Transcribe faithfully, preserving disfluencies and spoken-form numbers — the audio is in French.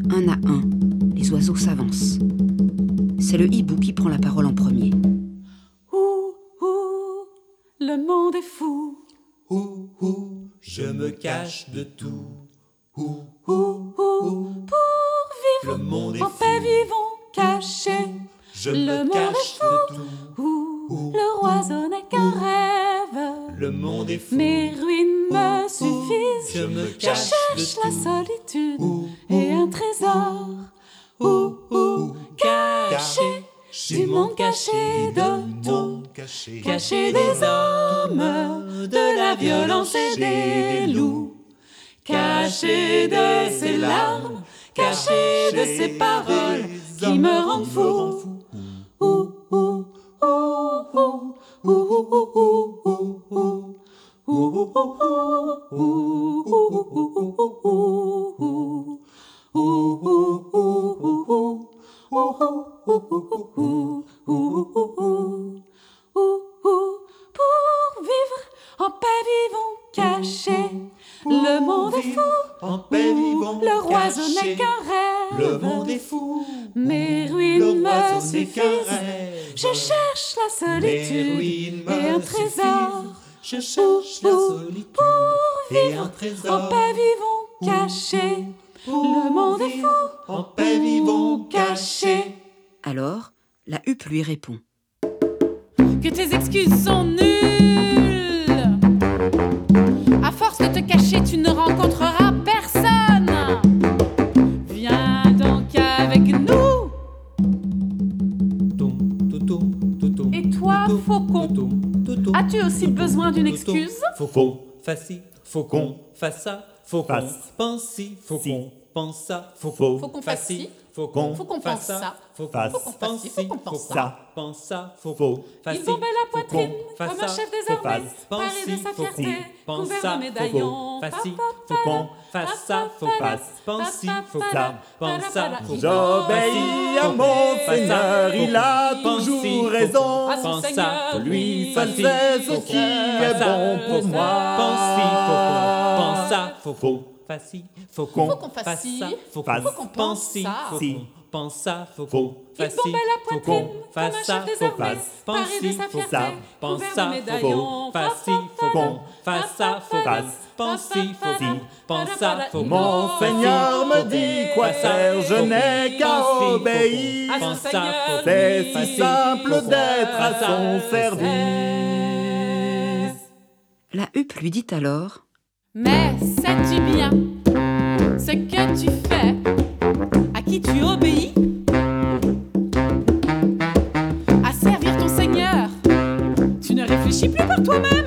un à un, les oiseaux s'avancent. C'est le hibou qui prend la parole en premier. Ouh, ouh, le monde est fou. Ouh, ouh, je me cache de tout. Ouh, Ouh, ouh, pour vivre le monde est en fou. paix, vivons cachés. Je Le me monde cache est fou. de tout. Ouh, Ouh, le oiseau n'est qu'un rêve. Le monde est fou. Mes ruines me suffisent. Je me Je cache cherche de la tout. solitude Ouh, et un trésor. Ouh, ouh, caché du monde, caché de tout. Caché, Caché des hommes, de la violence et des loups. Caché de ses larmes, caché de ses paroles qui me rendent fou. Ouh, ouh, ouh, ouh, ouh, ouh, ouh, ouh, ouh. Ouh, ouh, ouh, ouh, ouh, ouh, ouh, ouh. Ouh, ouh, ouh, ouh, ouh. Ouh, ouh, ouh, ouh, ouh, ouh, ouh. Ouh, ouh, pour vivre en paix, vivons cachés. Le monde est fou. En paix, vivons Le oiseau cachés. n'est qu'un rêve. Le monde est fou. Mes Le ruines me oiseau n'est qu'un suffisent. rêve. Je cherche la Mes solitude ruines me et un suffisent. trésor. Je cherche la Ouh, solitude pour et vivre un trésor. en paix, vivons cachés. Le monde est fou. En paix, vivons cachés. Alors, la huppe lui répond. Que tes excuses sont nulles. À force de te cacher, tu ne rencontreras personne. Viens donc avec nous. Et toi, faucon, as-tu aussi besoin d'une excuse? Faucon, fasse ci, faucon, fasse ça, faucon, Fasse. pense ci, faucon, pense ça, faucon, Faucon, fasse fasse ci, ci, faucon, faucon, fasse pense ça, faucon, fasse. pense Faucon, fasse ci, ci, faucon, pense faucon, ça. pense ça, Faux. faucon, fasse Il ci, bombait la poitrine faucon, fasse comme un ça, chef désarmé, fasse. pense paré de ci, sa faucon, fierté, pense couvert ça, de médaillons. faucon, fasse ci, Pa, pa, faucon, pa, fasse pa, ça, pa, faucon, pa, pense ci, pa, faucon, pa, pense pa, ça, pa, faucon, J'obéis à mon Seigneur, il a toujours raison. À son Seigneur, Lui seul Pense-y, sait ce faucon, qui est fasse ça, bon pour faucon, moi. pense ci, faucon, pense ça, faucon, fasse ci, faucon, Faucon, fasse fasse ci, ça, faucon, fasse. Faucon, pense pense ci, ça. Si. faucon, pense ça, Faux. faucon, Il fasse ci, bombait la poitrine faucon, comme un fasse chef ça, désarmé, faucon, pense paré de ci, sa faucon, fierté, pense couvert de ça, médaillons. faucon, fasse ci, faucon, fasse ça, faucon, pense ci, faucon, pense ça, faucon. Mon Seigneur me dit quoi faire, je n'ai qu'à obéir. À son Pense ça, Seigneur, faucon, C'est lui. fasse si ci, simple faucon, d'être à fasse ça, son fasse service. La huppe lui dit alors. Mais sais-tu bien ce que tu fais, à qui tu obéis? À servir ton Seigneur, tu ne réfléchis plus par toi-même.